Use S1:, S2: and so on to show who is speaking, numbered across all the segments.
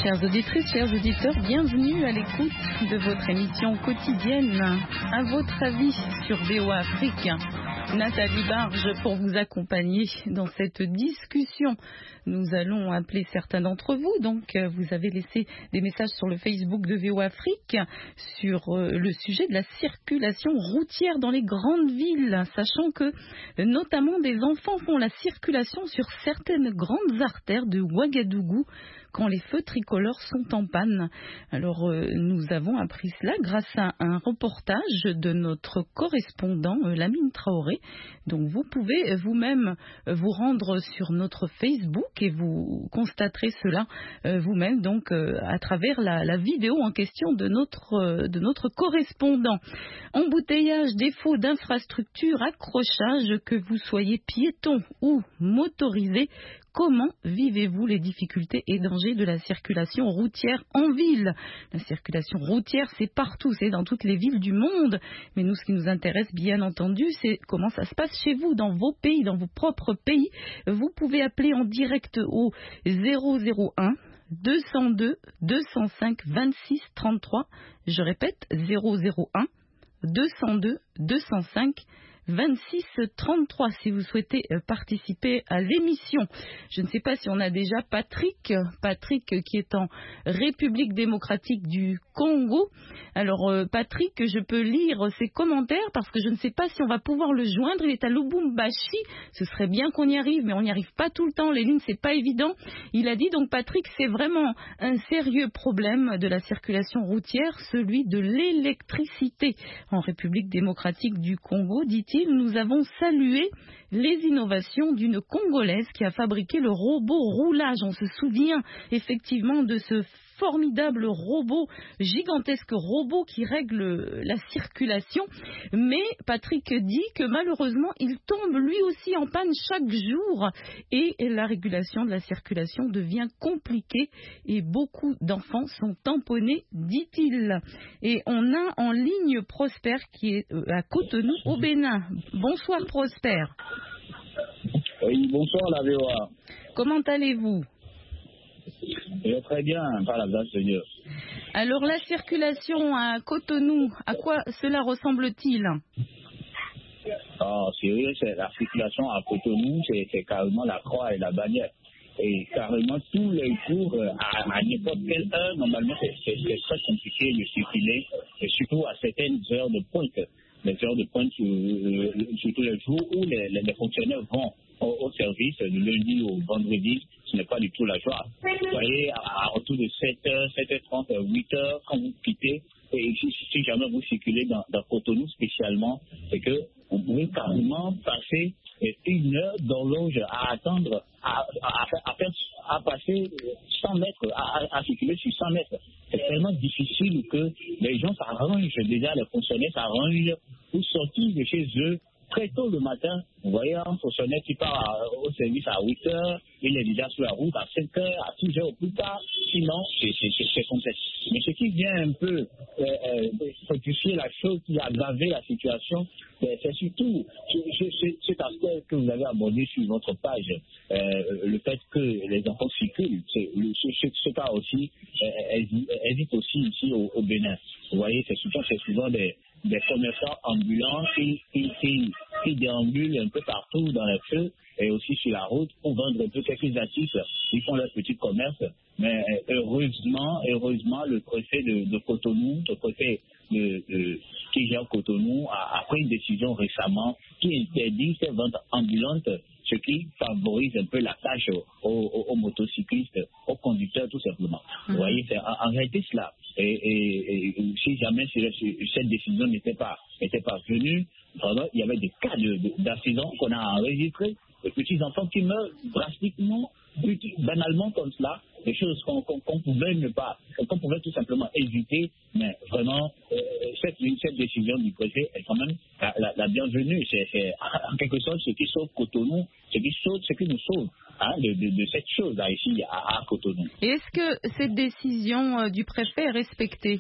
S1: Chères auditrices, chers auditeurs, bienvenue à l'écoute de votre émission quotidienne. À votre avis sur VOA Afrique, Nathalie Barge pour vous accompagner dans cette discussion. Nous allons appeler certains d'entre vous. Donc, vous avez laissé des messages sur le Facebook de VOA Afrique sur le sujet de la circulation routière dans les grandes villes, sachant que notamment des enfants font la circulation sur certaines grandes artères de Ouagadougou quand les feux tricolores sont en panne. Alors, nous avons appris cela grâce à un reportage de notre correspondant, Lamine Traoré. Donc, vous pouvez vous-même vous rendre sur notre Facebook et vous constaterez cela vous-même, donc à travers la vidéo en question de notre correspondant. Embouteillage, défaut d'infrastructure, accrochage, que vous soyez piéton ou motorisé, comment vivez-vous les difficultés et dangers de la circulation routière en ville? La circulation routière, c'est partout, c'est dans toutes les villes du monde. Mais nous, ce qui nous intéresse, bien entendu, c'est comment ça se passe chez vous, dans vos pays, dans vos propres pays. Vous pouvez appeler en direct au 001 202 205 26 33. Je répète, 001 202 205 26 33 si vous souhaitez participer à l'émission. Je ne sais pas si on a déjà Patrick qui est en République démocratique du Congo. Alors Patrick, je peux lire ses commentaires parce que je ne sais pas si on va pouvoir le joindre. Il est à Lubumbashi. Ce serait bien qu'on y arrive, mais on n'y arrive pas tout le temps. Les lignes, c'est pas évident. Il a dit donc, Patrick, c'est vraiment un sérieux problème de la circulation routière, celui de l'électricité en République démocratique du Congo, dit-il. Nous avons salué les innovations d'une Congolaise qui a fabriqué le robot roulage. On se souvient effectivement de ce formidable robot, gigantesque robot qui règle la circulation. Mais Patrick dit que malheureusement, il tombe lui aussi en panne chaque jour et la régulation de la circulation devient compliquée et beaucoup d'enfants sont tamponnés, dit-il. Et on a en ligne Prosper qui est à Cotonou au Bénin. Bonsoir Prosper.
S2: Oui, bonsoir la VOA.
S1: Comment allez-vous?
S2: Je vais très bien, par la grâce de Dieu.
S1: Alors la circulation à Cotonou, à quoi cela ressemble-t-il?
S2: Sérieux, c'est la circulation à Cotonou, c'est carrément la croix et la bannière. Et carrément tous les jours, à n'importe quelle heure, normalement c'est très compliqué de circuler, et surtout à certaines heures de pointe. Les heures de pointe, surtout les jours où les fonctionnaires vont au service, du lundi au vendredi, ce n'est pas du tout la joie. Vous voyez, à retour de 7h, 7h30, 8h, quand vous quittez, et si jamais vous circulez dans Cotonou spécialement, c'est que vous pouvez carrément passer une heure d'horloge à attendre, à passer 100 mètres, à circuler sur 100 mètres. C'est tellement difficile que les gens s'arrangent, déjà les fonctionnaires s'arrangent pour sortir de chez eux très tôt le matin. Vous voyez, un fonctionnaire qui part au service à 8h, il est déjà sur la route à 5h, à 6h au plus tard. Sinon, c'est complexe. Mais ce qui vient un peu fortifier la chose, qui a aggravé la situation, c'est surtout cet aspect que vous avez abordé sur votre page, le fait que les enfants circulent. Ce cas aussi existe aussi ici au Bénin. Vous voyez, c'est souvent des commerçants ambulants qui déambulent un peu partout dans les feux et aussi sur la route pour vendre un peu quelques articles. Ils font leur petit commerce. Mais heureusement, le préfet de Cotonou, le préfet qui gère Cotonou, a pris une décision récemment qui interdit ces ventes ambulantes, ce qui favorise un peu la tâche aux motocyclistes, aux conducteurs tout simplement. Vous voyez, c'est en réalité cela. Et si jamais cette décision n'était pas venue, vraiment, il y avait des cas d'accidents qu'on a enregistrés, de petits enfants qui meurent drastiquement, banalement comme cela, des choses qu'on pouvait tout simplement éviter, mais vraiment cette décision du préfet est quand même la bienvenue. C'est en quelque sorte ce qui sauve Cotonou, ce qui nous sauve de cette chose-là ici à Cotonou.
S1: Et est-ce que cette décision du préfet est respectée?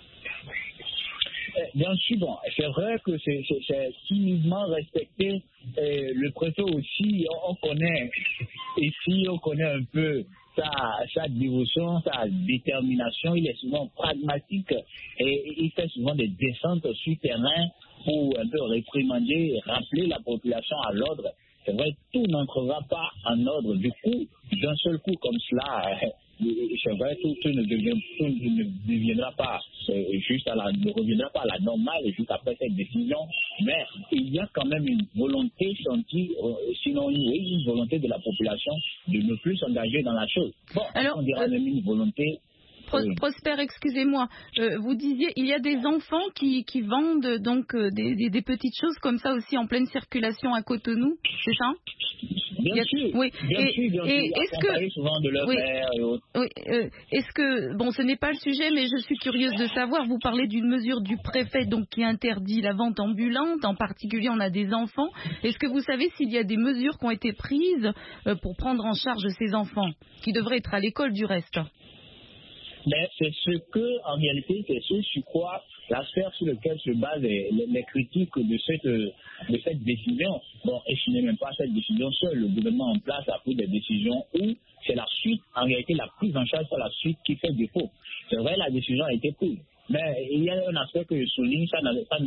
S2: Bien sûr, bon, c'est vrai que c'est timidement respecté. Le préfet aussi, on connaît un peu sa dévotion, sa détermination, il est souvent pragmatique et il fait souvent des descentes sur terrain pour un peu réprimander et rappeler la population à l'ordre. C'est vrai, tout n'entrera pas en ordre. Du coup, d'un seul coup comme cela, c'est vrai, tout ne deviendra pas ne reviendra pas à la normale juste après cette décision. Mais il y a quand même une volonté sentie, sinon une volonté de la population de ne plus s'engager dans la chose. Bon, alors, on dira même une volonté.
S1: Prosper, excusez-moi, vous disiez il y a des enfants qui vendent donc des petites choses comme ça aussi en pleine circulation à Cotonou, c'est ça?
S2: Bien sûr.
S1: Oui.
S2: Bien sûr. Est-ce que souvent de leur mère et autres.
S1: Oui. Est-ce que ce n'est pas le sujet, mais je suis curieuse de savoir. Vous parlez d'une mesure du préfet donc qui interdit la vente ambulante. En particulier, on a des enfants. Est-ce que vous savez s'il y a des mesures qui ont été prises pour prendre en charge ces enfants qui devraient être à l'école du reste?
S2: Mais c'est en réalité, c'est ce sur quoi la sphère sur laquelle se basent les critiques de cette décision. Bon, et ce n'est même pas cette décision seule. Le gouvernement en place a pris des décisions où c'est la suite, en réalité, la prise en charge par la suite qui fait défaut. C'est vrai, la décision a été prise. Mais il y a un aspect que je souligne, ça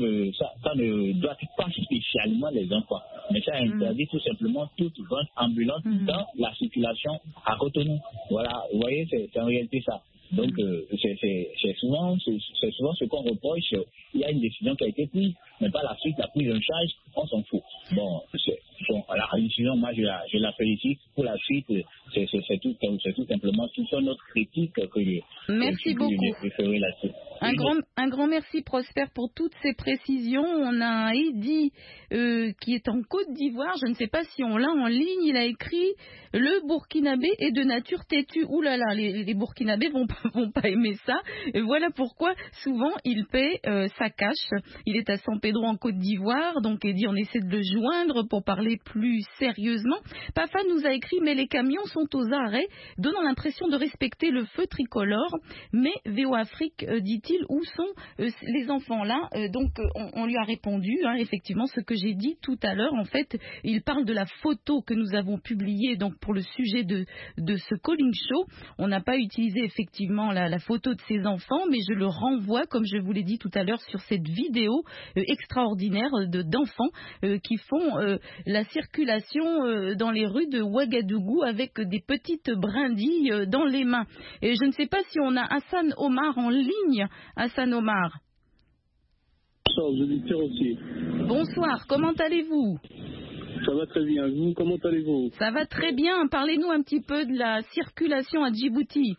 S2: ne doit pas spécialement les enfants. Mais ça interdit tout simplement toute vente ambulante dans la circulation à Cotonou. Voilà, vous voyez, c'est en réalité ça. Donc, c'est souvent ce qu'on reproche. Il y a une décision qui a été prise, mais par la suite, la prise en charge, on s'en fout. Bon, la décision, moi, je la félicite. Pour la suite, c'est tout simplement toute notre critique que
S1: merci beaucoup.
S2: Je ferai là-dessus.
S1: Un grand merci, Prosper, pour toutes ces précisions. On a un Eddy qui est en Côte d'Ivoire. Je ne sais pas si on l'a en ligne. Il a écrit « Le Burkinabé est de nature têtue ». Ouh là là, les Burkinabés vont pas aimer ça. Et voilà pourquoi souvent il paie sa cash. Il est à San Pedro en Côte d'Ivoire. Donc Eddy, on essaie de le joindre pour parler plus sérieusement. Pafa nous a écrit « Mais les camions sont aux arrêts, donnant l'impression de respecter le feu tricolore. Mais VO Afrique, dit-il, où sont les enfants là ?» Donc on lui a répondu, effectivement, ce que j'ai dit tout à l'heure. En fait, il parle de la photo que nous avons publiée donc pour le sujet de ce calling show. On n'a pas utilisé effectivement la photo de ces enfants, mais je le renvoie, comme je vous l'ai dit tout à l'heure, sur cette vidéo extraordinaire d'enfants qui font la circulation dans les rues de Ouagadougou avec des petites brindilles dans les mains. Et je ne sais pas si on a Hassan Omar en ligne. Hassan Omar.
S3: Bonsoir, auditeurs aussi.
S1: Bonsoir, comment allez-vous?
S3: Ça va très bien. Vous, comment allez-vous?
S1: Ça va très bien. Parlez-nous un petit peu de la circulation à Djibouti.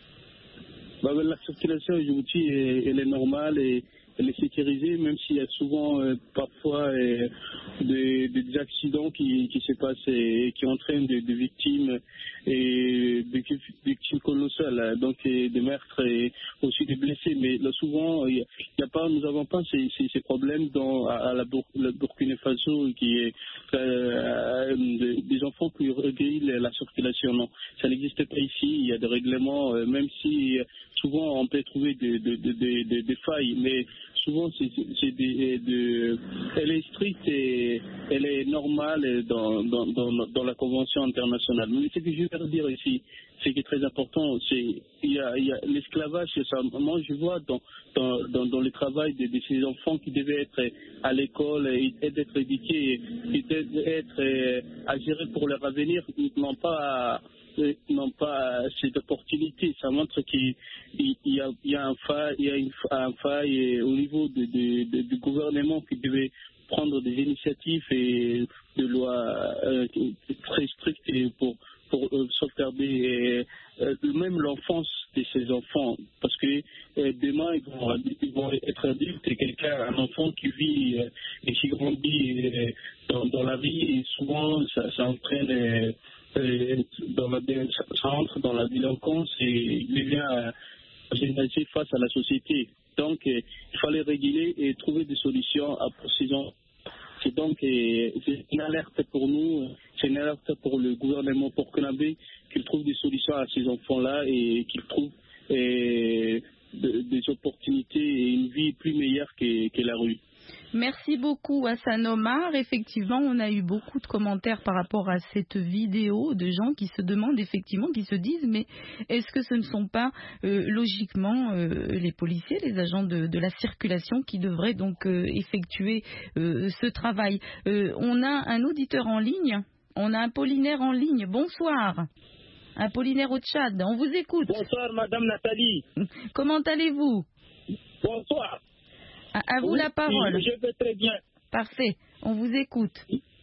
S3: La circulation à Djibouti, elle est normale et elle est sécurisée, même s'il y a souvent parfois des accidents qui se passent et qui entraînent des victimes et des victimes colossales, donc des meurtres et aussi des blessés. Mais là souvent, nous n'avons pas ces problèmes à la Burkina Faso qui est des enfants qui régulent la circulation. Non, ça n'existe pas ici. Il y a des règlements, même si souvent on peut trouver des failles, mais souvent elle est stricte et elle est normale dans la convention internationale. Mais ce que je veux dire ici, c'est qui est très important, il y a l'esclavage, moi je vois dans le travail de ces enfants qui devaient être à l'école et d'être éduqués, qui devaient être à gérer pour leur avenir, n'ont pas cette opportunité. Ça montre qu'il y a un faille au niveau du gouvernement qui devait prendre des initiatives et des lois très strictes pour sauvegarder même l'enfance de ces enfants, parce que demain ils vont être adultes et un enfant qui vit et qui grandit dans la vie, et souvent ça entraîne ça entre dans la délinquance et il devient généralisé face à la société. Donc il fallait réguler et trouver des solutions à ces enfants. C'est donc c'est une alerte pour nous, c'est une alerte pour le gouvernement burkinabé qu'il trouve des solutions à ces enfants-là et qu'il trouve des opportunités et une vie plus meilleure que la rue.
S1: Merci beaucoup Hassan Omar. Effectivement, on a eu beaucoup de commentaires par rapport à cette vidéo de gens qui se demandent effectivement, qui se disent mais est-ce que ce ne sont pas logiquement les policiers, les agents de la circulation qui devraient donc effectuer ce travail. On a un auditeur en ligne, on a Apollinaire en ligne. Bonsoir. Apollinaire au Tchad, on vous écoute.
S4: Bonsoir Madame Nathalie.
S1: Comment allez-vous?
S4: Bonsoir.
S1: À vous la parole.
S4: Je vais très bien.
S1: Parfait, on vous écoute.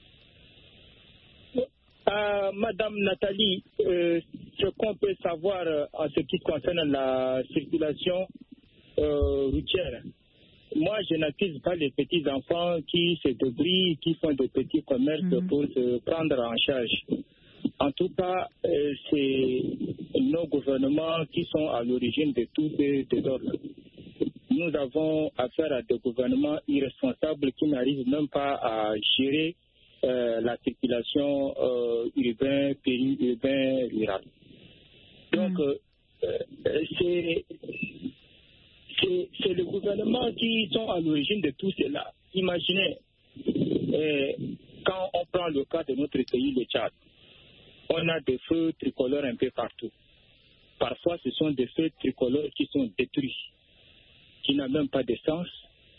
S4: Madame Nathalie, ce qu'on peut savoir en ce qui concerne la circulation routière, moi je n'accuse pas les petits enfants qui se débrouillent, qui font des petits commerces pour se prendre en charge. En tout cas, c'est nos gouvernements qui sont à l'origine de tous ces désordres. Nous avons affaire à des gouvernements irresponsables qui n'arrivent même pas à gérer la circulation urbaine, périurbaine, rurale. Donc, c'est le gouvernement qui sont à l'origine de tout cela. Imaginez, quand on prend le cas de notre pays, le Tchad, on a des feux tricolores un peu partout. Parfois, ce sont des feux tricolores qui sont détruits, qui n'ont même pas de sens.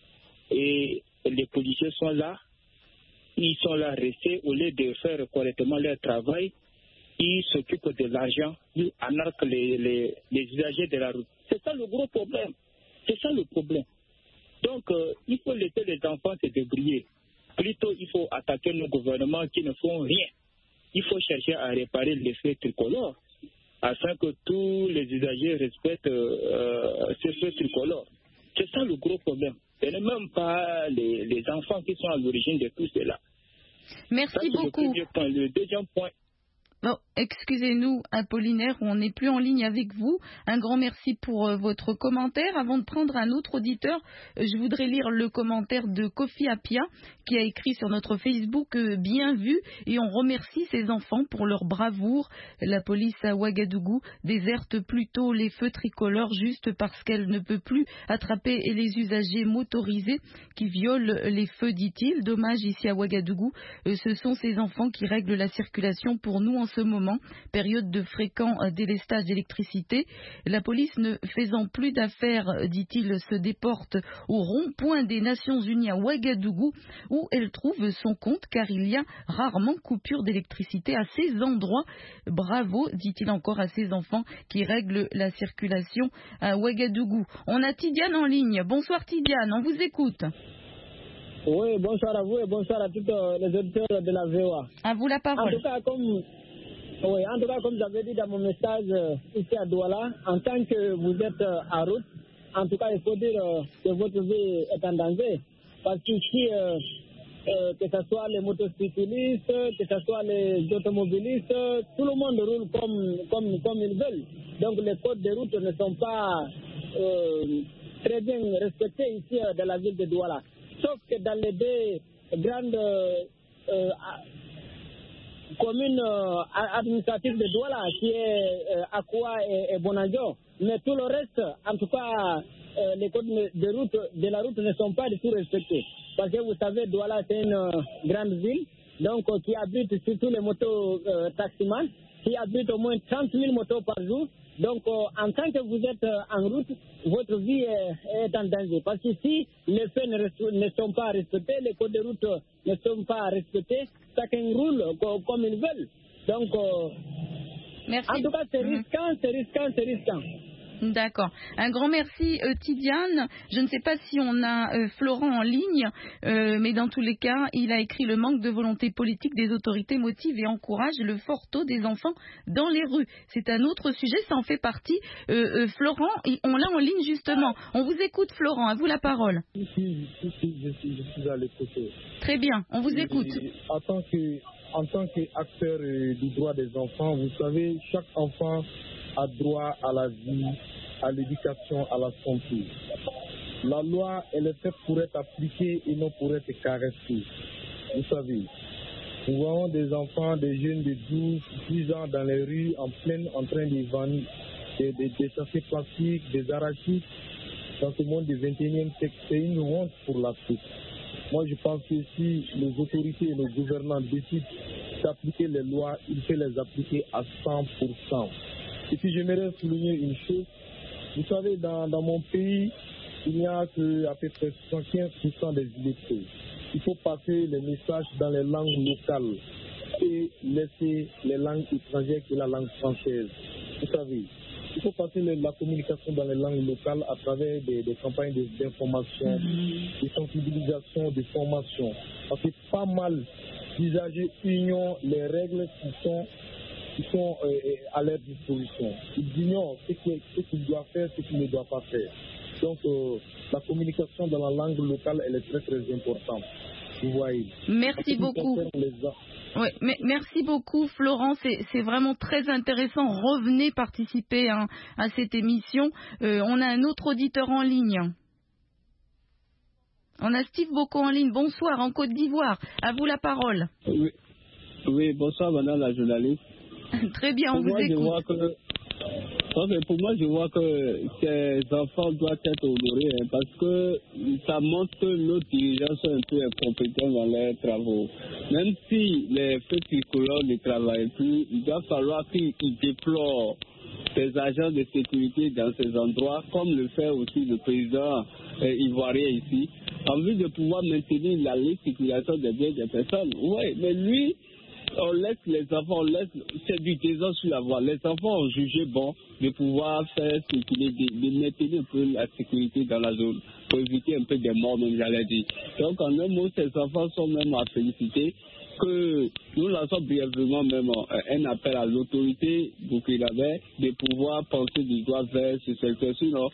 S4: Et les policiers sont là. Ils sont là restés. Au lieu de faire correctement leur travail, ils s'occupent de l'argent. Ils anarquent les usagers de la route. C'est ça le gros problème. C'est ça le problème. Donc, il faut laisser les enfants se débrouiller. Plutôt, il faut attaquer nos gouvernements qui ne font rien. Il faut chercher à réparer les feux tricolores afin que tous les usagers respectent ces feux tricolores. C'est ça le gros problème. Ce n'est même pas les enfants qui sont à l'origine de tout cela.
S1: Merci beaucoup.
S4: Le premier point. Le deuxième point.
S1: Bon, excusez-nous, Apollinaire, on n'est plus en ligne avec vous. Un grand merci pour votre commentaire. Avant de prendre un autre auditeur, je voudrais lire le commentaire de Kofi Apia qui a écrit sur notre Facebook bien vu, et on remercie ces enfants pour leur bravoure. La police à Ouagadougou déserte plutôt les feux tricolores juste parce qu'elle ne peut plus attraper les usagers motorisés qui violent les feux, dit-il. Dommage, ici à Ouagadougou, ce sont ces enfants qui règlent la circulation pour nous en ce moment, période de fréquent délestage d'électricité. La police ne faisant plus d'affaires, dit-il, se déporte au rond-point des Nations Unies à Ouagadougou où elle trouve son compte car il y a rarement coupure d'électricité à ces endroits. Bravo, dit-il encore à ces enfants qui règlent la circulation à Ouagadougou. On a Tidiane en ligne. Bonsoir Tidiane, on vous écoute.
S5: Oui, bonsoir à vous et bonsoir à tous les auditeurs de la VOA.
S1: À vous la parole.
S5: En tout cas, comme j'avais dit dans mon message ici à Douala, en tant que vous êtes en route, en tout cas, il faut dire que votre vie est en danger. Parce qu'ici, que ce soit les motocyclistes, que ce soit les automobilistes, tout le monde roule comme ils veulent. Donc les codes de route ne sont pas très bien respectés ici dans la ville de Douala. Sauf que dans les deux grandes communes administratives de Douala, qui est Akwa et Bonadjo, mais tout le reste, en tout cas, les codes de la route ne sont pas du tout respectés. Parce que vous savez, Douala, c'est une grande ville, donc qui abrite surtout les motos taximans, qui abrite au moins 30 000 motos par jour. Donc, en tant que vous êtes en route, votre vie est en danger. Parce qu'ici, les faits ne sont pas respectés, les codes de route ne sont pas respectés. Chacun roule comme ils veulent. Donc,
S1: merci.
S5: En tout cas, c'est risquant.
S1: D'accord. Un grand merci Tidiane. Je ne sais pas si on a Florent en ligne, mais dans tous les cas, il a écrit: le manque de volonté politique des autorités motive et encourage le fort taux des enfants dans les rues. C'est un autre sujet, ça en fait partie. Florent, on l'a en ligne justement. On vous écoute Florent, à vous la parole.
S6: Je suis à l'écoute.
S1: Très bien, on vous écoute.
S6: En tant qu'acteur du droit des enfants, vous savez, chaque enfant a droit à la vie, à l'éducation, à la santé. La loi, elle est faite pour être appliquée et non pour être caressée. Vous savez, nous voyons des enfants, des jeunes de 12, 10 ans dans les rues, en train de vendre des sachets plastiques, des arachides. Dans ce monde du 21e siècle, c'est une honte pour l'Afrique. Moi, je pense que si les autorités et les gouvernants décident d'appliquer les lois, il faut les appliquer à 100%. Et puis, j'aimerais souligner une chose. Vous savez, dans mon pays, il n'y a qu'à peu près 75% des illettrés. Il faut passer les messages dans les langues locales et laisser les langues étrangères que la langue française. Vous savez, il faut passer la communication dans les langues locales à travers des campagnes d'information, de sensibilisation, de formation. Parce que pas mal d'usagers ignorent les règles qui sont à leur disposition. Ils ignorent ce qu'ils doivent faire, ce qu'ils ne doivent pas faire. Donc, la communication dans la langue locale, elle est très très importante. Vous voyez.
S1: Merci beaucoup. Oui, mais merci beaucoup, Florent. C'est vraiment très intéressant. Revenez participer à cette émission. On a un autre auditeur en ligne. On a Steve Boko en ligne. Bonsoir, en Côte d'Ivoire. À vous la parole.
S3: Oui, bonsoir, madame la journaliste.
S1: Très bien, on vous écoute.
S3: Pour moi, je vois que ces enfants doivent être honorés parce que ça montre que nos dirigeants sont un peu incompétents dans leurs travaux. Même si les feux tricolores ne travaillent plus, il doit falloir qu'ils déploient des agents de sécurité dans ces endroits, comme le fait aussi le président ivoirien ici, en vue de pouvoir maintenir la libre circulation des biens des personnes. Oui, mais lui, on laisse les enfants, c'est du désordre sur la voie. Les enfants ont jugé bon de pouvoir faire circuler, de maintenir un peu la sécurité dans la zone, pour éviter un peu des morts, même j'allais dire. Donc en un mot, ces enfants sont même à féliciter, que nous lançons brièvement même un appel à l'autorité burkinabé de pouvoir penser du doigt vers ce secteur. Sinon,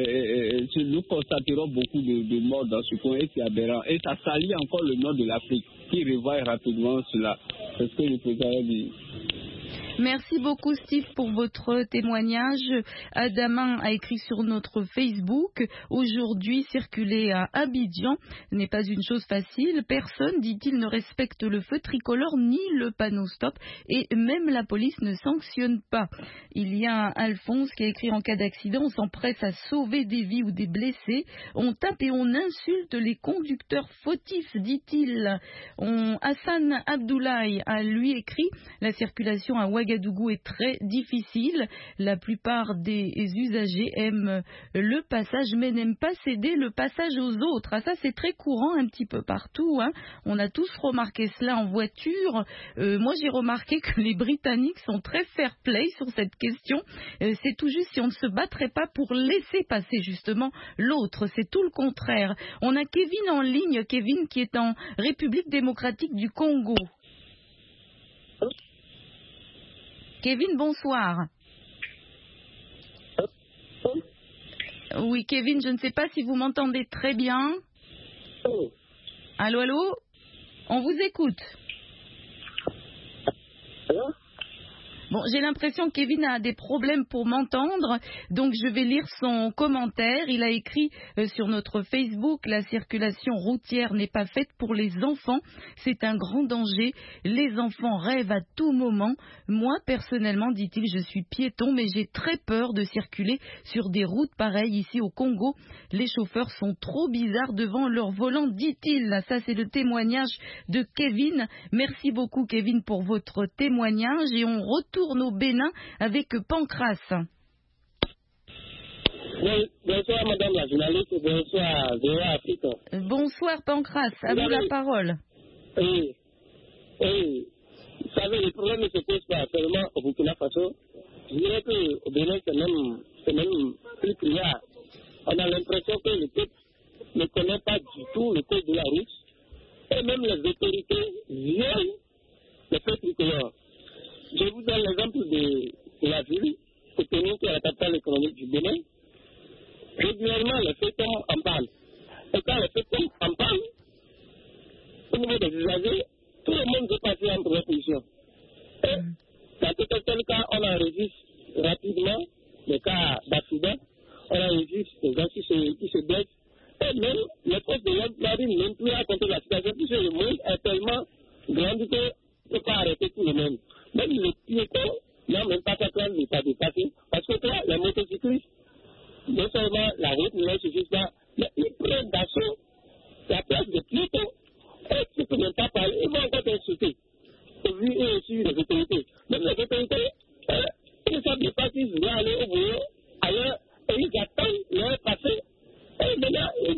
S3: nous constaterons beaucoup de morts dans ce coin et c'est aberrant. Et ça salit encore le nord de l'Afrique, qui revoit rapidement cela. C'est ce que je peux dire.
S1: Merci beaucoup Steve pour votre témoignage. Adamin a écrit sur notre Facebook: aujourd'hui circuler à Abidjan n'est pas une chose facile. Personne, dit-il, ne respecte le feu tricolore ni le panneau stop et même la police ne sanctionne pas. Il y a Alphonse qui a écrit: en cas d'accident, on s'empresse à sauver des vies ou des blessés. On tape et on insulte les conducteurs fautifs, dit-il. Hassan Abdoulaye a lui écrit: la circulation à Ouagadougou est très difficile. La plupart des usagers aiment le passage mais n'aiment pas céder le passage aux autres. Ah, ça c'est très courant un petit peu partout, hein. On a tous remarqué cela en voiture. Moi j'ai remarqué que les Britanniques sont très fair-play sur cette question. C'est tout juste si on ne se battrait pas pour laisser passer justement l'autre. C'est tout le contraire. On a Kevin en ligne, Kevin qui est en République démocratique du Congo. Kevin, bonsoir. Oui, Kevin, je ne sais pas si vous m'entendez très bien. Allô, allô? On vous écoute.
S5: Allô?
S1: Bon, j'ai l'impression que Kevin a des problèmes pour m'entendre, donc je vais lire son commentaire. Il a écrit sur notre Facebook: la circulation routière n'est pas faite pour les enfants, c'est un grand danger. Les enfants rêvent à tout moment. Moi, personnellement, dit-il, je suis piéton, mais j'ai très peur de circuler sur des routes pareilles ici au Congo. Les chauffeurs sont trop bizarres devant leur volant, dit-il. Ça, c'est le témoignage de Kevin. Merci beaucoup, Kevin, pour votre témoignage. Et on retourne au Bénin avec Pancras.
S5: Bonsoir madame la journaliste, bonsoir VOA Afrique.
S1: Bonsoir Pancras, à vous la parole.
S5: Oui, vous savez, le problème ne se pose pas seulement au Burkina Faso. Je dirais qu'au Bénin c'est même plus criard. On a l'impression que le peuple ne connaît pas du tout le code de la route et même les autorités viennent les feux tricolores. Je vous donne l'exemple de la ville, Cotonou, qui est la capitale économique du Bénin. Régulièrement, les feux tombent en panne. Et quand les feux tombent en panne, au niveau des usagers, tout le monde veut passer en première position. Et dans tel cas, on enregistre rapidement les cas d'accident, on enregistre les gens qui se blessent. Et même les forces de l'ordre n'arrivent même plus à compter la situation, puisque le monde est tellement grand qu'on ne peut pas arrêter tout le monde. Même les piétons n'ont même pas sa place de pas dépasser, parce que là, les motocyclistes, non seulement la route ne leur suffit pas, mais ils prennent d'assaut la place des piétons.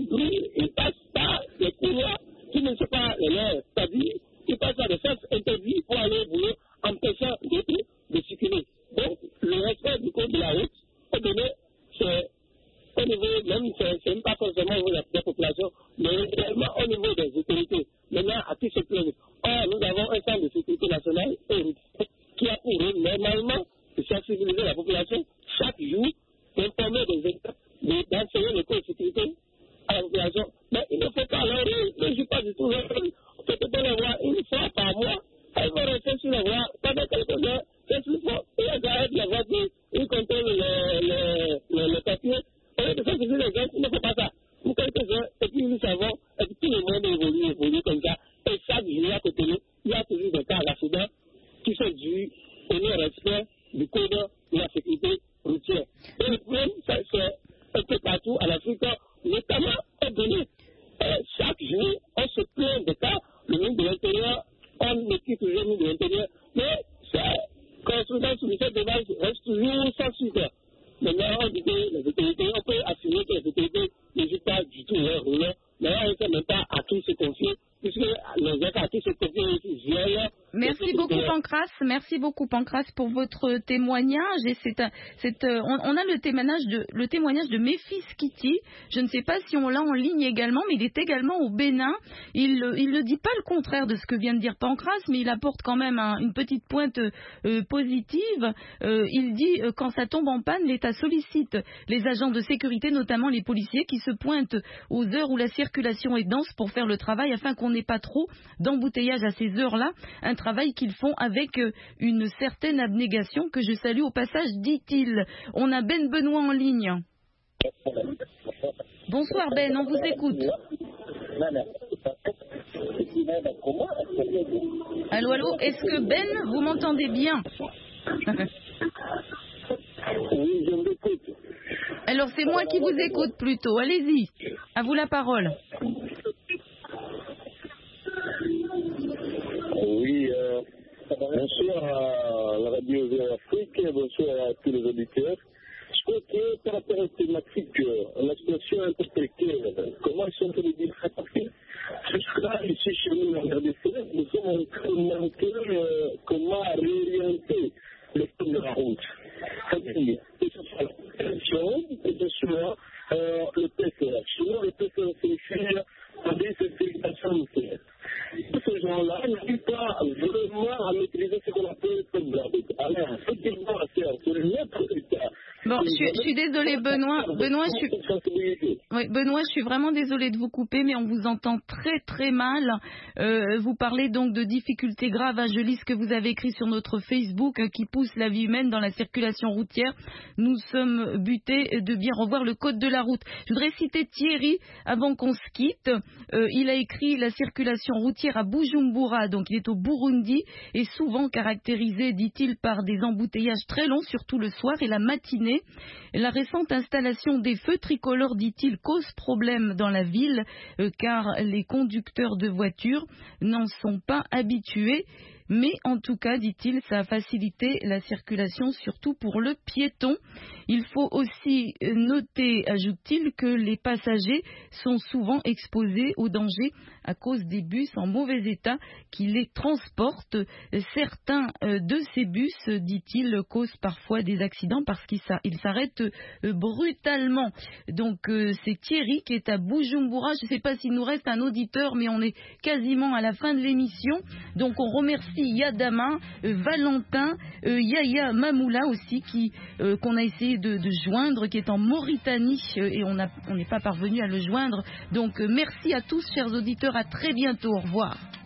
S7: lui, il passe par les couloirs qui ne sont pas les leurs. C'est-à-dire, il passe par des sens interdits pour aller au boulot, empêchant d'autres de circuler. Donc, le respect du code de la route, au donné, c'est au niveau, même, c'est même pas forcément au niveau de la population, mais également au niveau des autorités. Maintenant, à qui se plaindre? Or, nous avons un centre de sécurité nationale qui a pour rôle, normalement, de sensibiliser la population chaque jour, d'informer des états, d'enseigner le code de sécurité à la population. Mais il ne faut pas leur ne joue pas du tout leur rôle. Peut-être les voir une fois par mois, elles vont rester sur les voies pendant quelques heures. Qu'est-ce qu'il faut? Ils arrêtent les voitures, ils contrôlent les papiers. Et de sensibiliser les gens, il ne faut pas ça. Pour quelques heures, et puis nous savons, et puis tout le monde évolue comme ça. Et chaque jour à côté de nous, il y a toujours des cas d'accident qui sont dus au non-respect du code de la sécurité routière. Et le problème, c'est un peu partout en Afrique, notamment au Bénin. Chaque jour, on se plaint de cas, le ministre de l'Intérieur, on écrit toujours le ministre de l'Intérieur, mais c'est construisant sous cette démarche reste toujours sans suite. Maintenant, on dit que les autorités, on peut assumer que les autorités ne jouent pas du tout leur rôle, mais on ne sait même pas à qui se confier, puisque les gens à qui se confier ici viennent.
S1: Merci beaucoup Pancras pour votre témoignage. Et on a le témoignage de Méphis Kitty. Je ne sais pas si on l'a en ligne également, mais il est également au Bénin. Il ne dit pas le contraire de ce que vient de dire Pancras, mais il apporte quand même une petite pointe positive. Il dit quand ça tombe en panne, l'État sollicite les agents de sécurité, notamment les policiers, qui se pointent aux heures où la circulation est dense pour faire le travail afin qu'on n'ait pas trop d'embouteillage à ces heures-là. Un travail qu'ils font avec une certaine abnégation que je salue au passage, dit-il. On a Ben Benoît en ligne. Bonsoir Ben, on vous écoute. Allô, est-ce que Ben, vous m'entendez bien?
S7: Oui, je vous écoute.
S1: Alors c'est moi qui vous écoute plutôt, allez-y, à vous la parole.
S7: Oui, bonsoir à la radio Zéro Afrique, bonsoir à tous les auditeurs. Je crois que par rapport à cette thématique, la situation est un peu précaire. Comment ils sont en train de dire ça? Parce que jusque-là, ici chez nous, en RDC, nous sommes en train de manquer comment réorienter le code de la route. C'est-à-dire que ce soit la prévention, que ce soit le PCR. Chez nous, le PCR, c'est sécurisation routière. Ces gens-là n'arrivent pas vraiment à maîtriser ce qu'on appelle le code de la route. Alors, ce qu'ils vont faire, c'est le mettre État.
S1: Bon, je suis désolée, Benoît. Benoît, je suis vraiment désolée de vous couper, mais on vous entend très très mal. Vous parlez donc de difficultés graves. Je lis ce que vous avez écrit sur notre Facebook qui pousse la vie humaine dans la circulation routière. Nous sommes butés de bien revoir le code de la route. Je voudrais citer Thierry avant qu'on se quitte. Il a écrit la circulation routière à Bujumbura, donc il est au Burundi, est souvent caractérisée, dit-il, par des embouteillages très longs, surtout le soir et la matinée. La récente installation des feux tricolores, dit-il, cause problème dans la ville car les conducteurs de voitures n'en sont pas habitués. Mais en tout cas, dit-il, ça a facilité la circulation, surtout pour le piéton. Il faut aussi noter, ajoute-t-il, que les passagers sont souvent exposés au danger à cause des bus en mauvais état qui les transportent. Certains de ces bus, dit-il, causent parfois des accidents parce qu'ils s'arrêtent brutalement. Donc c'est Thierry qui est à Bujumbura. Je ne sais pas s'il nous reste un auditeur, mais on est quasiment à la fin de l'émission. Donc on remercie Yadama, Valentin, Yaya Mamoula aussi qu'on a essayé de joindre, qui est en Mauritanie et on n'est pas parvenu à le joindre. Donc merci à tous, chers auditeurs, à très bientôt, au revoir.